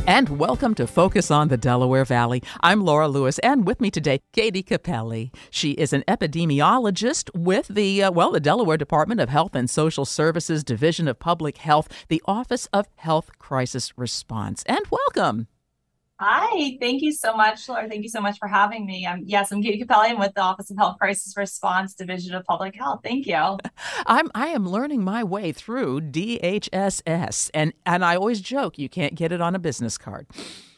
And welcome to Focus on the Delaware Valley. I'm Laura Lewis, and with me today, Katie Capelli. She is an epidemiologist with the Delaware Department of Health and Social Services, Division of Public Health, the Office of Health Crisis Response. And welcome. Hi, thank you so much, Laura. Thank you so much for having me. I'm Katie Capelli. I'm with the Office of Health Crisis Response, Division of Public Health. Thank you. I am learning my way through DHSS, and I always joke you can't get it on a business card.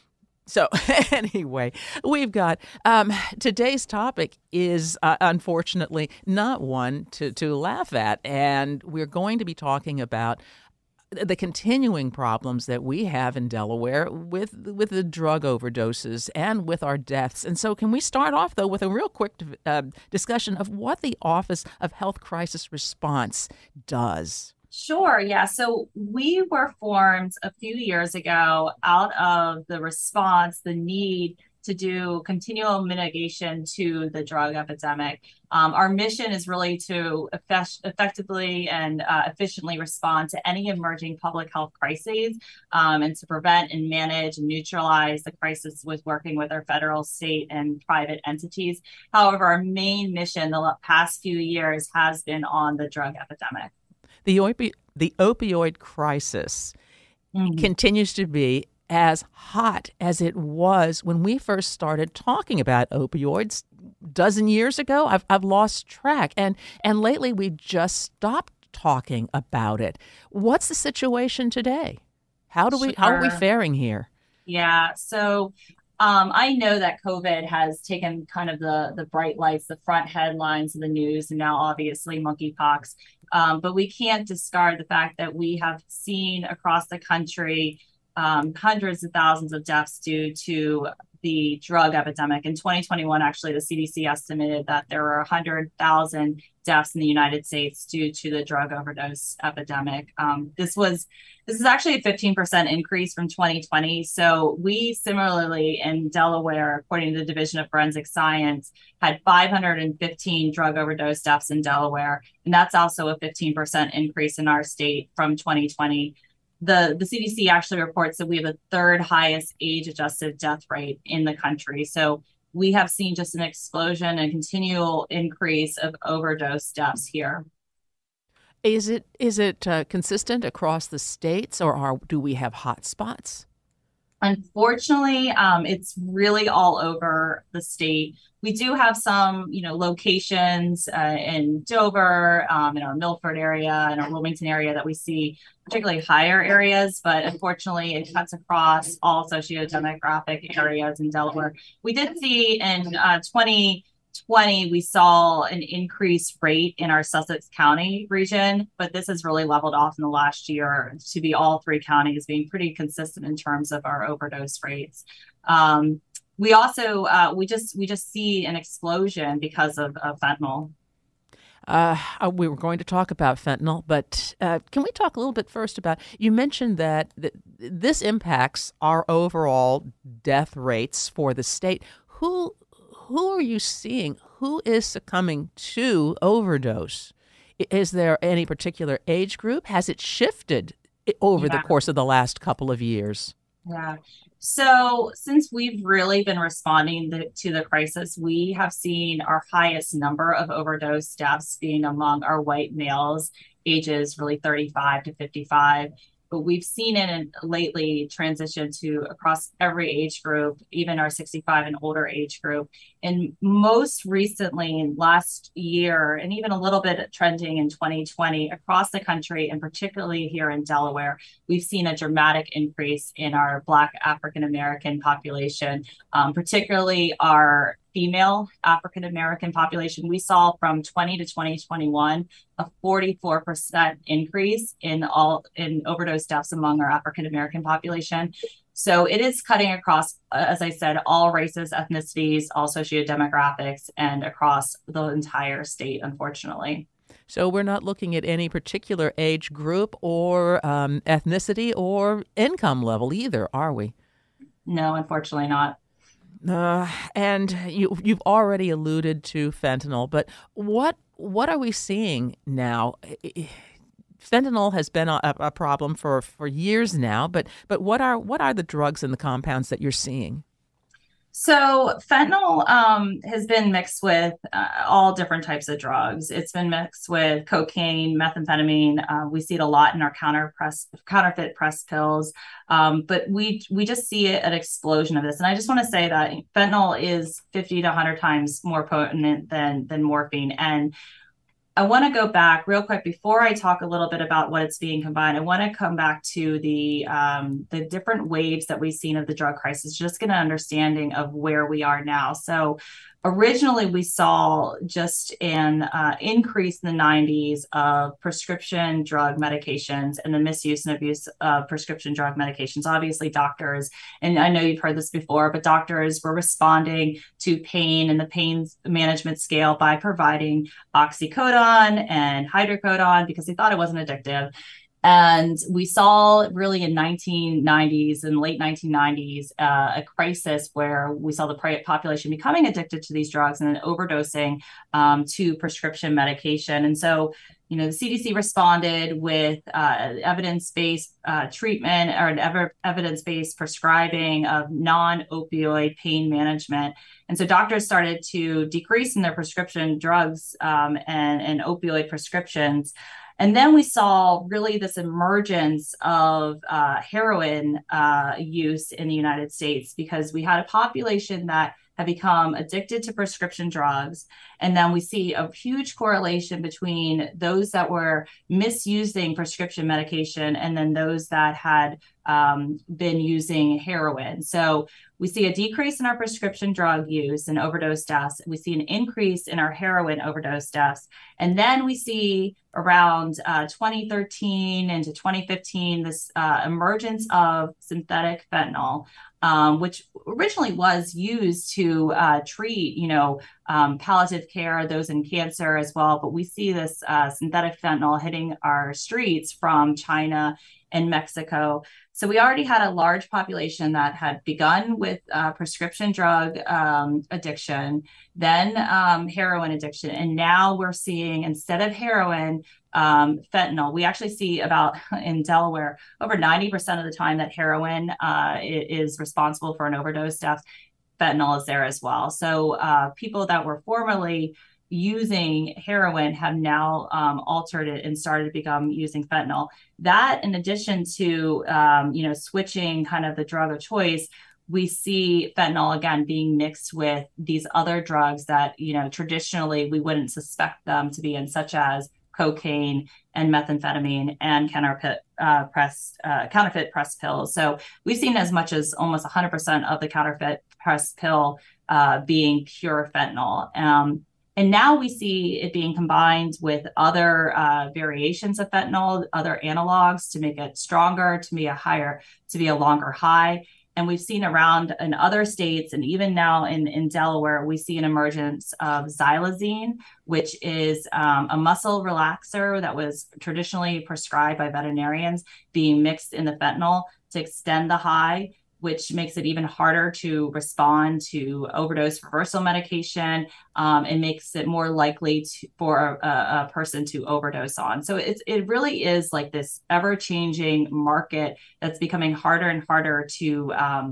So anyway, we've got today's topic is unfortunately not one to laugh at, and we're going to be talking about the continuing problems that we have in Delaware with the drug overdoses and with our deaths. And so can we start off, though, with a real quick discussion of what the Office of Health Crisis Response does? Sure. Yeah. So we were formed a few years ago out of the response, the need to do continual mitigation to the drug epidemic. Our mission is really to effectively and efficiently respond to any emerging public health crises and to prevent and manage and neutralize the crisis with working with our federal, state, and private entities. However, our main mission the past few years has been on the drug epidemic. The opioid crisis continues to be as hot as it was when we first started talking about opioids a dozen years ago. I've lost track, and lately we just stopped talking about it. What's the situation today? How are we faring here? Yeah, so I know that COVID has taken kind of the bright lights, the front headlines of the news, and now obviously monkeypox. But we can't discard the fact that we have seen across the country hundreds of thousands of deaths due to the drug epidemic. In 2021, actually, the CDC estimated that there were 100,000 deaths in the United States due to the drug overdose epidemic. This is actually a 15% increase from 2020. So we similarly in Delaware, according to the Division of Forensic Science, had 515 drug overdose deaths in Delaware. And that's also a 15% increase in our state from 2020. The CDC actually reports that we have the third highest age-adjusted death rate in the country. So we have seen just an explosion and continual increase of overdose deaths here. Is it consistent across the states, or do we have hot spots? Unfortunately, it's really all over the state. We do have some, locations in Dover, in our Milford area, in our Wilmington area that we see particularly higher areas, but unfortunately it cuts across all sociodemographic areas in Delaware. We did see in 2020, we saw an increased rate in our Sussex County region, but this has really leveled off in the last year to be all three counties being pretty consistent in terms of our overdose rates. We also we just see an explosion because of fentanyl. We were going to talk about fentanyl, but can we talk a little bit first about, you mentioned that this impacts our overall death rates for the state. Who are you seeing? Who is succumbing to overdose? Is there any particular age group? Has it shifted over the course of the last couple of years? Yeah. So since we've really been responding to the crisis, we have seen our highest number of overdose deaths being among our white males, ages really 35 to 55. But we've seen it lately transition to across every age group, even our 65 and older age group. And most recently, last year, and even a little bit trending in 2020 across the country, and particularly here in Delaware, we've seen a dramatic increase in our Black African American population, particularly our female African American population. We saw from 20 to 2021 a 44% increase in overdose deaths among our African American population. So it is cutting across, as I said, all races, ethnicities, all sociodemographics, and across the entire state, unfortunately. So we're not looking at any particular age group or ethnicity or income level either, are we? No, unfortunately not. And you've already alluded to fentanyl, but what are we seeing now? fentanyl has been a problem for years now, but what are the drugs and the compounds that you're seeing? So fentanyl has been mixed with all different types of drugs. It's been mixed with cocaine, methamphetamine. We see it a lot in our counterfeit press pills. But we just see an explosion of this. And I just want to say that fentanyl is 50 to 100 times more potent than morphine. And I want to go back real quick before I talk a little bit about what it's being combined. I want to come back to the different waves that we've seen of the drug crisis, just get an understanding of where we are now. So originally we saw just an increase in the 90s of prescription drug medications and the misuse and abuse of prescription drug medications. Obviously doctors, and I know you've heard this before, but doctors were responding to pain and the pain management scale by providing oxycodone and hydrocodone because they thought it wasn't addictive. And we saw really in 1990s and late 1990s a crisis where we saw the population becoming addicted to these drugs and then overdosing to prescription medication. And so, the CDC responded with evidence-based treatment or evidence-based prescribing of non-opioid pain management. And so doctors started to decrease in their prescription drugs and opioid prescriptions. And then we saw really this emergence of heroin use in the United States because we had a population that had become addicted to prescription drugs. And then we see a huge correlation between those that were misusing prescription medication and then those that had been using heroin. So we see a decrease in our prescription drug use and overdose deaths. We see an increase in our heroin overdose deaths. And then we see around 2013 into 2015, this emergence of synthetic fentanyl, which originally was used to treat, palliative care, those in cancer as well. But we see this synthetic fentanyl hitting our streets from China and Mexico. So we already had a large population that had begun with prescription drug addiction, then heroin addiction. And now we're seeing, instead of heroin, fentanyl. We actually see in Delaware, over 90% of the time that heroin is responsible for an overdose death, fentanyl is there as well. So people that were formerly using heroin have now altered it and started to become using fentanyl. That, in addition to switching kind of the drug of choice, we see fentanyl again being mixed with these other drugs that traditionally we wouldn't suspect them to be in, such as cocaine and methamphetamine and counterfeit press pills. So we've seen as much as almost 100% of the counterfeit press pill being pure fentanyl. And now we see it being combined with other variations of fentanyl, other analogs to make it stronger, to be a longer high. And we've seen around in other states, and even now in Delaware, we see an emergence of xylazine, which is a muscle relaxer that was traditionally prescribed by veterinarians, being mixed in the fentanyl to extend the high, which makes it even harder to respond to overdose reversal medication and makes it more likely for a person to overdose on. So it really is like this ever-changing market that's becoming harder and harder to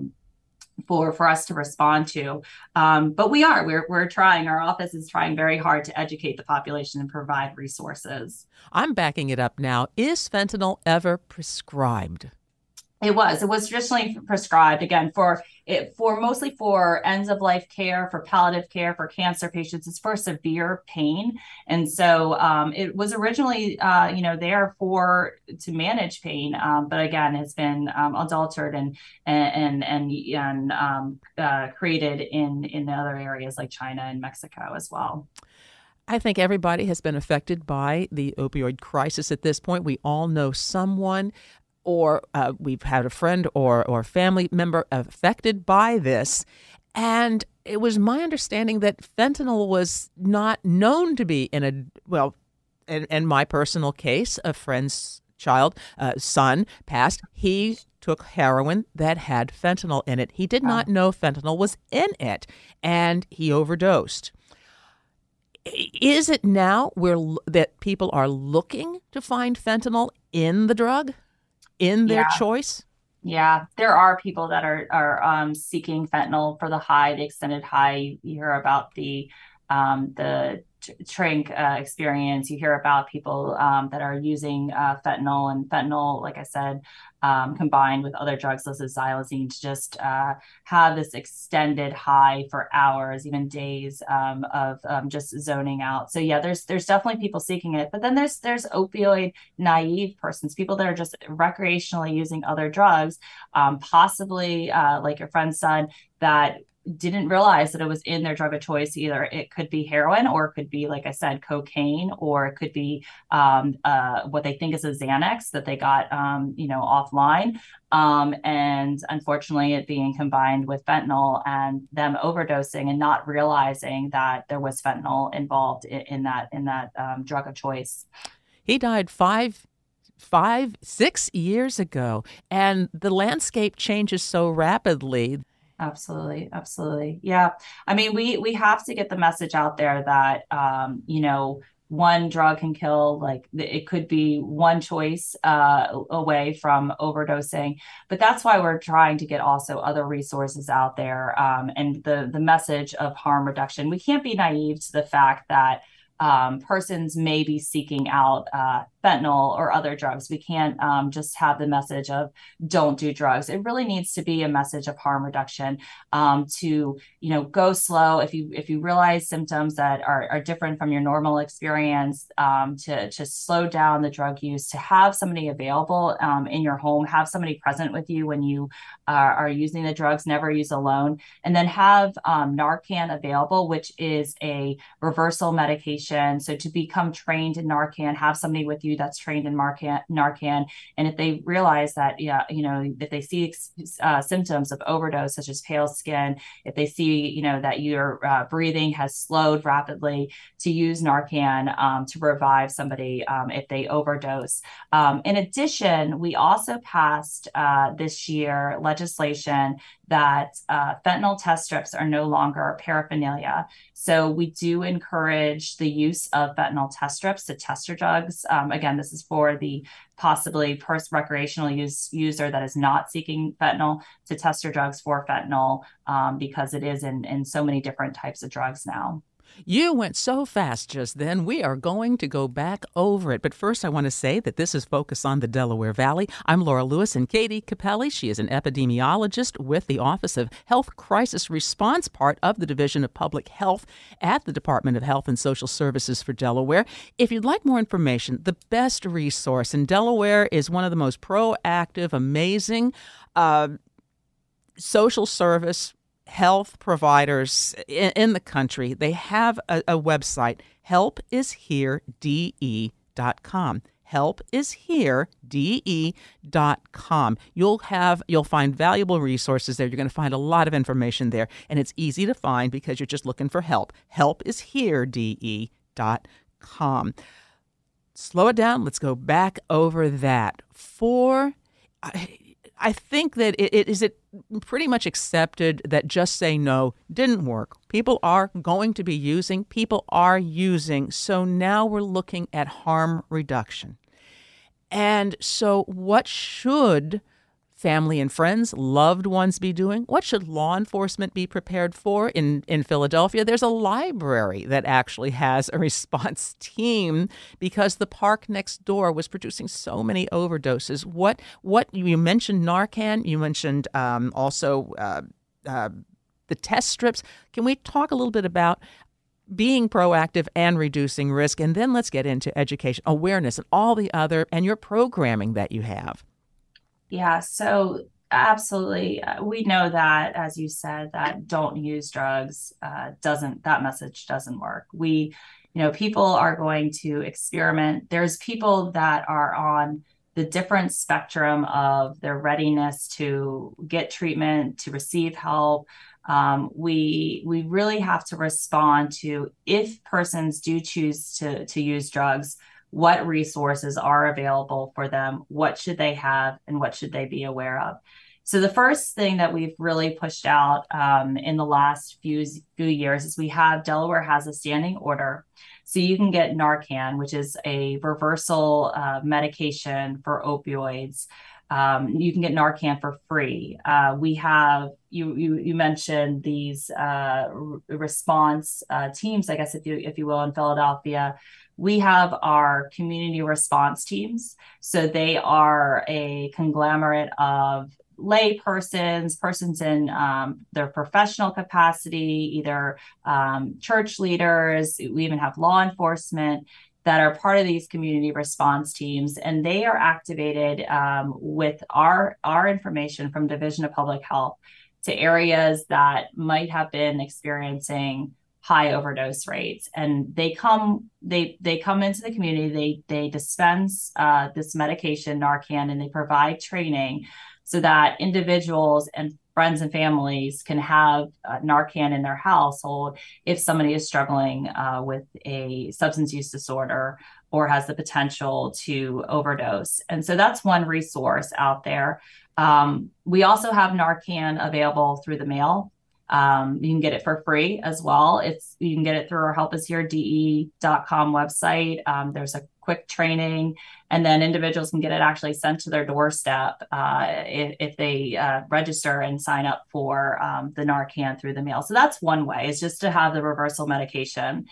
for us to respond to. But we're trying. Our office is trying very hard to educate the population and provide resources. I'm backing it up now. Is fentanyl ever prescribed? It was traditionally prescribed, again, for mostly for ends of life care, for palliative care, for cancer patients. It's for severe pain. And so it was originally, there to manage pain. But again, it's been adulterated and created in other areas like China and Mexico as well. I think everybody has been affected by the opioid crisis at this point. We all know someone, or we've had a friend or family member affected by this. And it was my understanding that fentanyl was not known to be in my personal case, a friend's son passed. He took heroin that had fentanyl in it. He did not know fentanyl was in it, and he overdosed. Is it now that people are looking to find fentanyl in the drug, in their Yeah. choice? Yeah, there are people that are seeking fentanyl for the high, the extended high. You hear about the trink experience. You hear about people that are using fentanyl, and fentanyl, like I said, combined with other drugs, such as xylazine, to just have this extended high for hours, even days of just zoning out. So yeah, there's definitely people seeking it, but then there's opioid naive persons, people that are just recreationally using other drugs, possibly like your friend's son, that didn't realize that it was in their drug of choice. Either it could be heroin, or it could be, like I said, cocaine, or it could be what they think is a Xanax that they got, offline. And unfortunately, it being combined with fentanyl and them overdosing and not realizing that there was fentanyl involved in that drug of choice. He died 6 years ago, and the landscape changes so rapidly. Absolutely, absolutely. Yeah. I mean, we have to get the message out there that one drug can kill, like it could be one choice away from overdosing. But that's why we're trying to get also other resources out there, and the message of harm reduction. We can't be naive to the fact that persons may be seeking out fentanyl or other drugs. We can't just have the message of don't do drugs. It really needs to be a message of harm reduction, to go slow if you realize symptoms that are different from your normal experience, to slow down the drug use, to have somebody available in your home, have somebody present with you when you are using the drugs, never use alone, and then have Narcan available, which is a reversal medication. So to become trained in Narcan, have somebody with you that's trained in Narcan. And if they realize that, if they see symptoms of overdose, such as pale skin, if they see, that your breathing has slowed rapidly, to use Narcan to revive somebody if they overdose. In addition, we also passed this year legislation that fentanyl test strips are no longer paraphernalia. So we do encourage the use of fentanyl test strips to test your drugs. Again, this is for the possibly recreational user that is not seeking fentanyl, to test your drugs for fentanyl, because it is in so many different types of drugs now. You went so fast just then. We are going to go back over it. But first, I want to say that this is Focus on the Delaware Valley. I'm Laura Lewis, and Katie Capelli. She is an epidemiologist with the Office of Health Crisis Response, part of the Division of Public Health at the Department of Health and Social Services for Delaware. If you'd like more information, the best resource in Delaware is one of the most proactive, amazing social service health providers in the country. They have a website, helpisherede.com. helpisherede.com. You'll find valuable resources there. You're going to find a lot of information there, and it's easy to find because you're just looking for help. helpisherede.com. Slow it down. Let's go back over that. I think that it is pretty much accepted that just say no didn't work. People are going to be using. People are using. So now we're looking at harm reduction. And so what should family and friends, loved ones be doing? What should law enforcement be prepared for? In Philadelphia, there's a library that actually has a response team because the park next door was producing so many overdoses. What you mentioned Narcan, you mentioned also the test strips. Can we talk a little bit about being proactive and reducing risk? And then let's get into education, awareness, and all the other, and your programming that you have. Yeah, so absolutely. We know that, as you said, that don't use drugs, that message doesn't work. People are going to experiment. There's people that are on the different spectrum of their readiness to get treatment, to receive help. We really have to respond to, if persons do choose to use drugs, what resources are available for them, what should they have, and what should they be aware of. So the first thing that we've really pushed out in the last few years is Delaware has a standing order. So you can get Narcan, which is a reversal medication for opioids. You can get Narcan for free. We have you mentioned these response teams, I guess if you will, in Philadelphia. We have our community response teams. So they are a conglomerate of lay persons in their professional capacity, either church leaders. We even have law enforcement that are part of these community response teams, and they are activated with our information from Division of Public Health to areas that might have been experiencing high overdose rates. And they come into the community, they dispense this medication, Narcan, and they provide training so that individuals and friends and families can have Narcan in their household if somebody is struggling with a substance use disorder or has the potential to overdose. And so that's one resource out there. We also have Narcan available through the mail. You can get it for free as well. You can get it through our helpusherede.com website. There's a quick training, and then individuals can get it actually sent to their doorstep if they register and sign up for the Narcan through the mail. So that's one way, is just to have the reversal medication.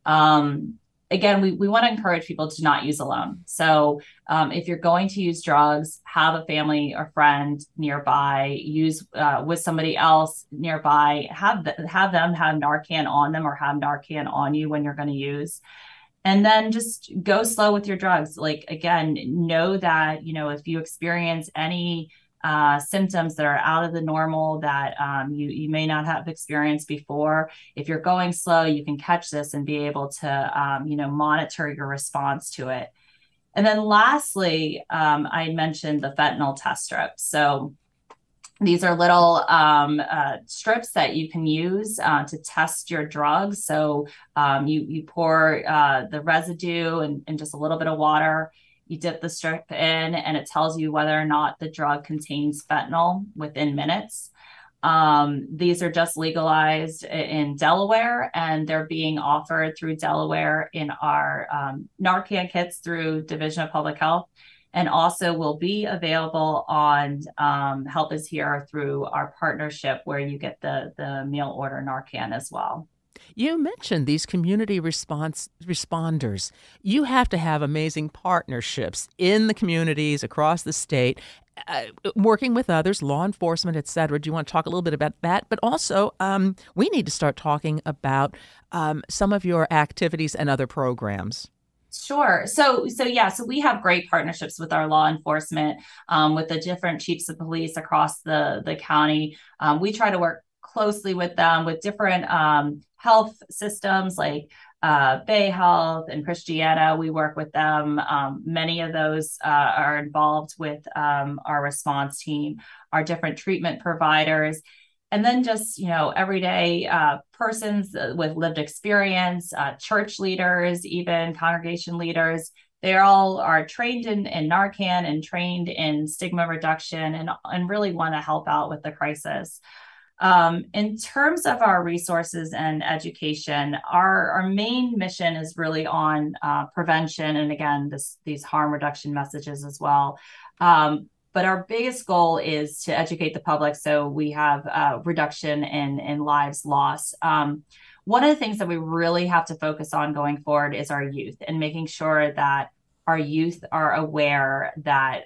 Again, we want to encourage people to not use alone. So if you're going to use drugs, have a family or friend nearby, use with somebody else nearby, have them have Narcan on them or have Narcan on you when you're going to use. And then just go slow with your drugs. Like, again, know that, if you experience any symptoms that are out of the normal that you may not have experienced before, if you're going slow, you can catch this and be able to, monitor your response to it. And then lastly, I mentioned the fentanyl test strips. So these are little strips that you can use to test your drugs. So you pour the residue and just a little bit of water. You dip the strip in, and it tells you whether or not the drug contains fentanyl within minutes. These are just legalized in Delaware, and they're being offered through Delaware in our Narcan kits through Division of Public Health, and also will be available on Help Is Here through our partnership, where you get the mail order Narcan as well. You mentioned these community responders. You have to have amazing partnerships in the communities across the state, working with others, law enforcement, et cetera. Do you want to talk a little bit about that? But also, we need to start talking about some of your activities and other programs. Sure. So we have great partnerships with our law enforcement, with the different chiefs of police across the county. We try to work closely with them with different health systems like Bay Health and Christiana. We work with them. Many of those are involved with our response team, our different treatment providers. And then just, everyday persons with lived experience, church leaders, even congregation leaders. They all are trained in Narcan and trained in stigma reduction and really want to help out with the crisis. In terms of our resources and education, our main mission is really on prevention, and again, these harm reduction messages as well. But our biggest goal is to educate the public so we have reduction in lives lost. One of the things that we really have to focus on going forward is our youth, and making sure that our youth are aware that,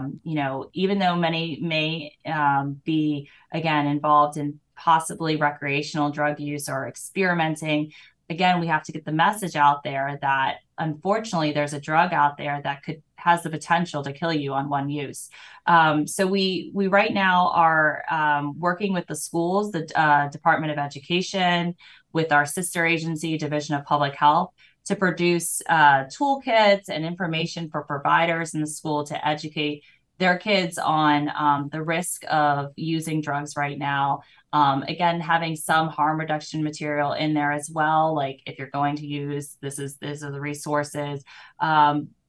even though many may be, again, involved in possibly recreational drug use or experimenting, again, we have to get the message out there that unfortunately there's a drug out there that has the potential to kill you on one use. So we right now are working with the schools, the Department of Education, with our sister agency, Division of Public Health, to produce toolkits and information for providers in the school to educate their kids on the risk of using drugs right now. Again, having some harm reduction material in there as well, like if you're going to use, these are the resources.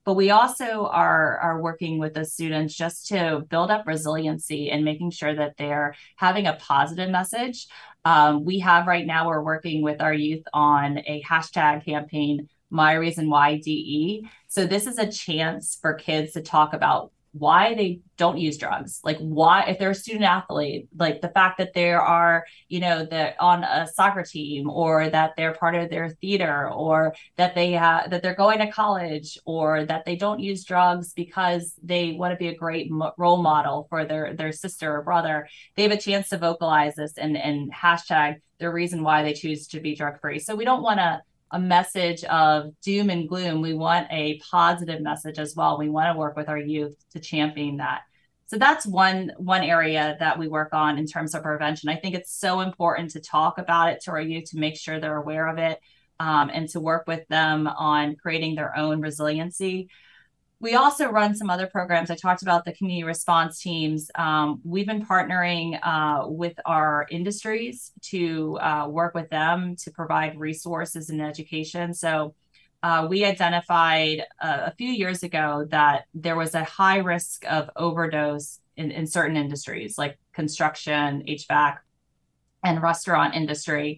But we also are working with the students just to build up resiliency and making sure that they're having a positive message. We have right now, we're working with our youth on a hashtag campaign, My Reason Why DE. So this is a chance for kids to talk about why they don't use drugs, like why, if they're a student athlete, like the fact that they are, that on a soccer team, or that they're part of their theater, or that that they're going to college, or that they don't use drugs because they want to be a great role model for their sister or brother. They have a chance to vocalize this and hashtag their reason why they choose to be drug free. So we don't want a message of doom and gloom. We want a positive message as well. We want to work with our youth to champion that. So that's one area that we work on in terms of prevention. I think it's so important to talk about it to our youth, to make sure they're aware of it, and to work with them on creating their own resiliency. We also run some other programs. I talked about the community response teams. We've been partnering with our industries to work with them to provide resources and education. So we identified a few years ago that there was a high risk of overdose in certain industries like construction, HVAC, and restaurant industry.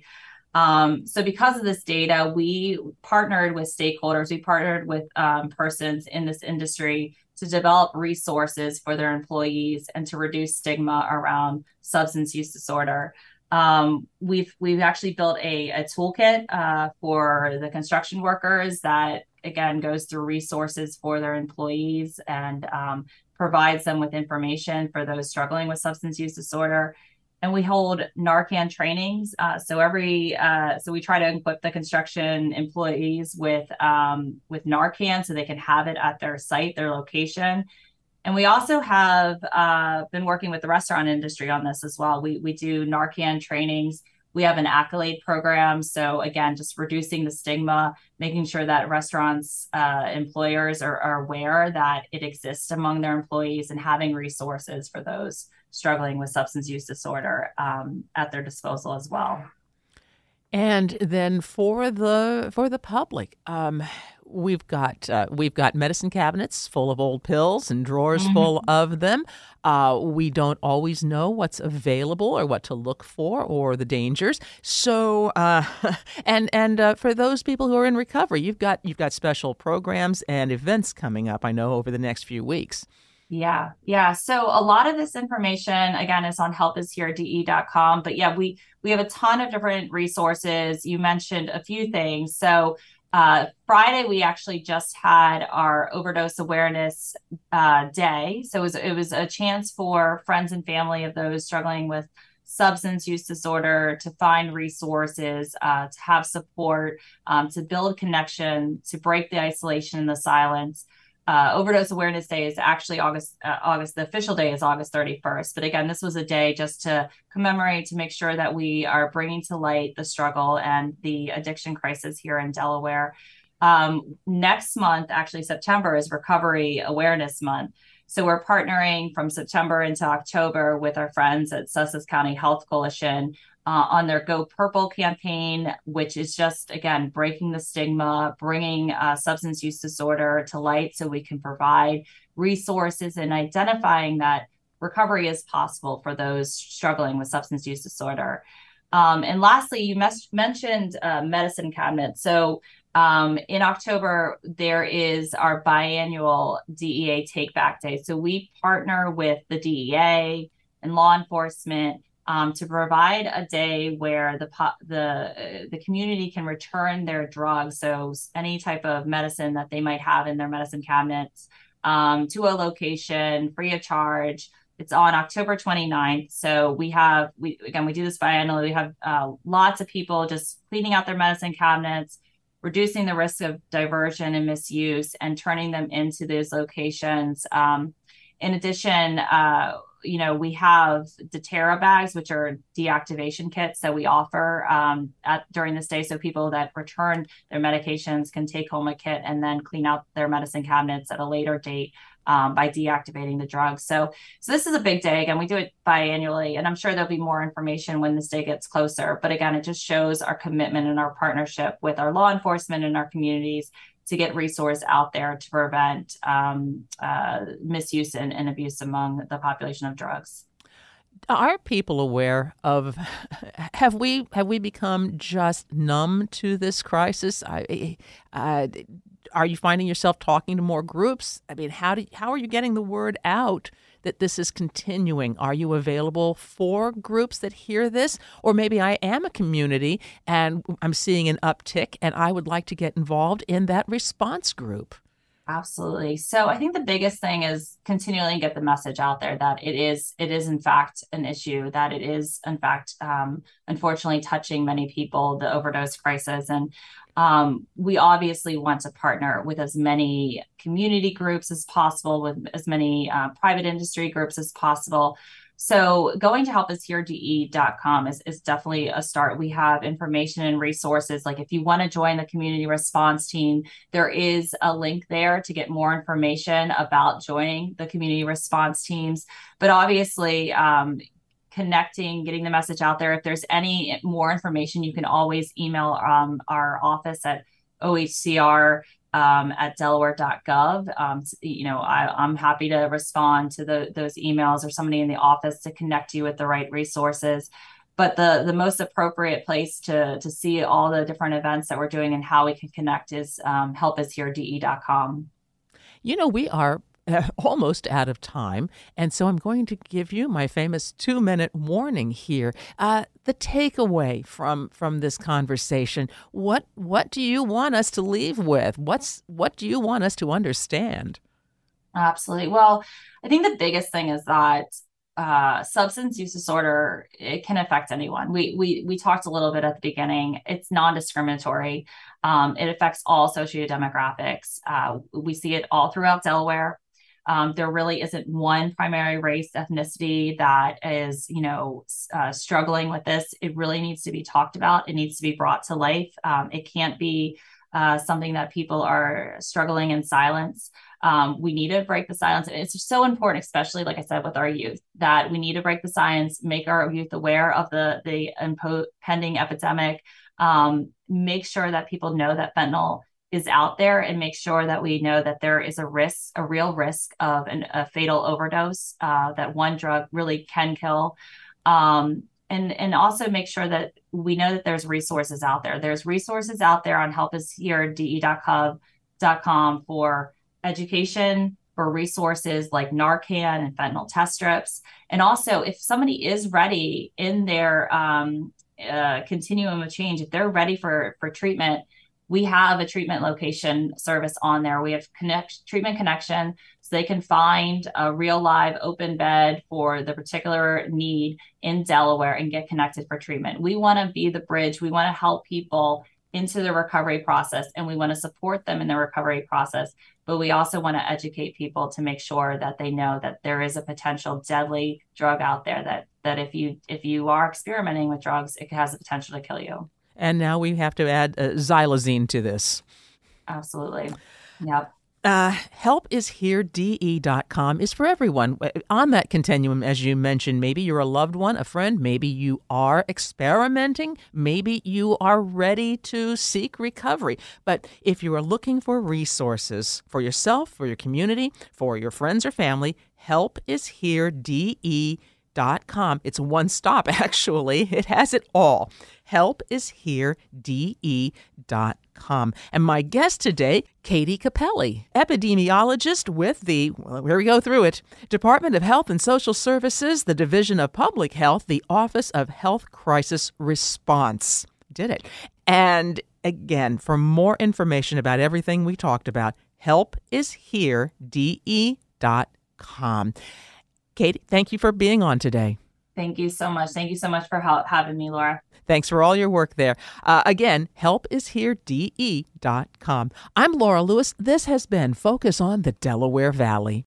So because of this data, we partnered with stakeholders, we partnered with persons in this industry to develop resources for their employees and to reduce stigma around substance use disorder. We've actually built a toolkit for the construction workers that, again, goes through resources for their employees and provides them with information for those struggling with substance use disorder. And we hold Narcan trainings. So we try to equip the construction employees with Narcan so they can have it at their site, their location. And we also have been working with the restaurant industry on this as well. We do Narcan trainings. We have an accolade program. So again, just reducing the stigma, making sure that restaurants, employers are aware that it exists among their employees, and having resources for those struggling with substance use disorder at their disposal as well. And then for the public, we've got medicine cabinets full of old pills and drawers full of them. We don't always know what's available or what to look for or the dangers. So and for those people who are in recovery, you've got special programs and events coming up, I know, over the next few weeks. Yeah. So a lot of this information, again, is on helpisherede.com. But yeah, we have a ton of different resources. You mentioned a few things. So Friday, we actually just had our overdose awareness day. So it was a chance for friends and family of those struggling with substance use disorder to find resources, to have support, to build connection, to break the isolation and the silence. Overdose Awareness Day is actually August, the official day is August 31st. But again, this was a day just to commemorate, to make sure that we are bringing to light the struggle and the addiction crisis here in Delaware. Next month, actually September, is Recovery Awareness Month. So we're partnering from September into October with our friends at Sussex County Health Coalition on their Go Purple campaign, which is just, again, breaking the stigma, bringing substance use disorder to light so we can provide resources and identifying that recovery is possible for those struggling with substance use disorder. And lastly, you mentioned medicine cabinets. So in October, there is our biannual DEA Take Back Day. So we partner with the DEA and law enforcement to provide a day where the community can return their drugs, so any type of medicine that they might have in their medicine cabinets, to a location free of charge. It's on October 29th. So we do this biannually. We have lots of people just cleaning out their medicine cabinets, reducing the risk of diversion and misuse, and turning them into those locations. In addition, we have Deterra bags, which are deactivation kits that we offer during this day. So people that return their medications can take home a kit and then clean out their medicine cabinets at a later date by deactivating the drugs. So this is a big day. Again, we do it biannually, and I'm sure there'll be more information when this day gets closer. But again, it just shows our commitment and our partnership with our law enforcement and our communities to get resource out there to prevent misuse and abuse among the population of drugs. Are people aware of? Have we become just numb to this crisis? Are you finding yourself talking to more groups? I mean, how are you getting the word out that this is continuing? Are you available for groups that hear this? Or maybe I am a community and I'm seeing an uptick and I would like to get involved in that response group. Absolutely. So I think the biggest thing is continually get the message out there that it is in fact an issue, that it is in fact, unfortunately touching many people, the overdose crisis. And we obviously want to partner with as many community groups as possible, with as many private industry groups as possible. So going to helpisherede.com is definitely a start. We have information and resources. Like if you want to join the community response team, there is a link there to get more information about joining the community response teams. But obviously, connecting, getting the message out there. If there's any more information, you can always email our office at OHCR at delaware.gov. I'm happy to respond to those emails or somebody in the office to connect you with the right resources. But the most appropriate place to see all the different events that we're doing and how we can connect is helpisherede.com. We are almost out of time, and so I'm going to give you my famous 2-minute warning here. The takeaway from this conversation. What do you want us to leave with? What do you want us to understand? Absolutely. Well, I think the biggest thing is that substance use disorder, it can affect anyone. We talked a little bit at the beginning. It's non-discriminatory. It affects all sociodemographics. We see it all throughout Delaware. There really isn't one primary race, ethnicity that is, struggling with this. It really needs to be talked about. It needs to be brought to life. It can't be something that people are struggling in silence. We need to break the silence. It's just so important, especially, like I said, with our youth, that we need to break the silence, make our youth aware of the impending epidemic, make sure that people know that fentanyl is out there, and make sure that we know that there is a real risk of a fatal overdose, that one drug really can kill. And also make sure that we know that there's resources out there. There's resources out there on helpisherede.com for education, for resources like Narcan and fentanyl test strips. And also, if somebody is ready in their continuum of change, if they're ready for treatment, we have a treatment location service on there. We have treatment connection, so they can find a real live open bed for the particular need in Delaware and get connected for treatment. We want to be the bridge. We want to help people into the recovery process, and we want to support them in the recovery process. But we also want to educate people to make sure that they know that there is a potential deadly drug out there that if you are experimenting with drugs, it has the potential to kill you. And now we have to add xylazine to this. Absolutely. Yep. Helpisherede.com is for everyone on that continuum, as you mentioned. Maybe you're a loved one, a friend. Maybe you are experimenting. Maybe you are ready to seek recovery. But if you are looking for resources for yourself, for your community, for your friends or family, helpisherede.com. It's one stop, actually. It has it all. helpisherede.com. And my guest today, Katie Capelli, epidemiologist with the, here we go through it, Department of Health and Social Services, the Division of Public Health, the Office of Health Crisis Response. Did it. And again, for more information about everything we talked about, helpisherede.com. Katie, thank you for being on today. Thank you so much. Thank you so much for having me, Laura. Thanks for all your work there. Again, helpisherede.com. I'm Laura Lewis. This has been Focus on the Delaware Valley.